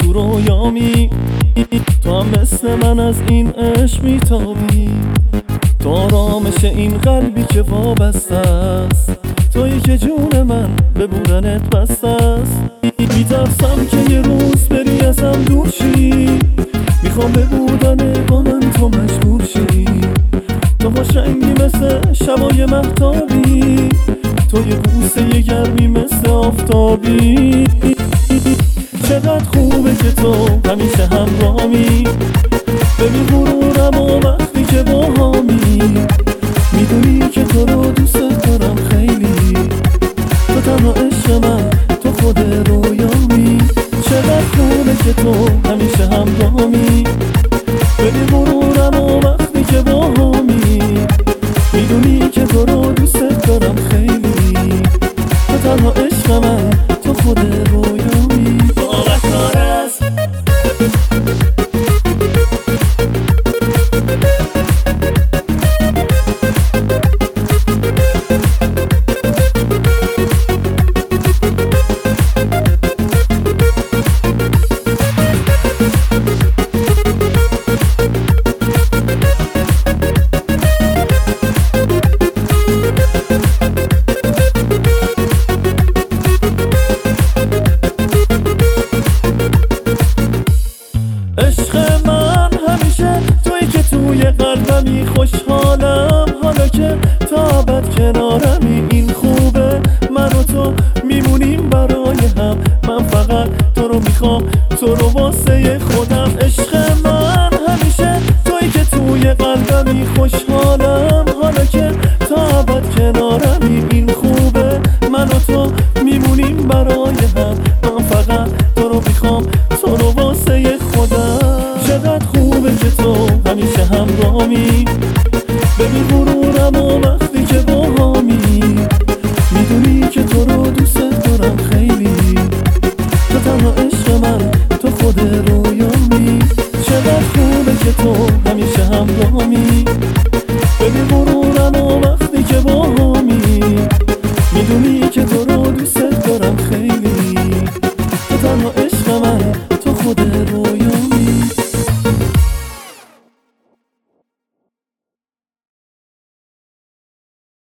تو رویامی، تو هم مثل من از این عشق میتابی، تو آرامش این قلبی که وابسته است، تویی که جون من به بودنت بسته است. میترسم که یه روز بری ازم دور شی، میخوام به بودن با من تو مجبور شی، تو خوشنگی مثل شبای مهتابی، تو یه بوسه یه گرمی مثل آفتابی. چقدر خوبه که تو همیشه همراهمی، ببین غرورم و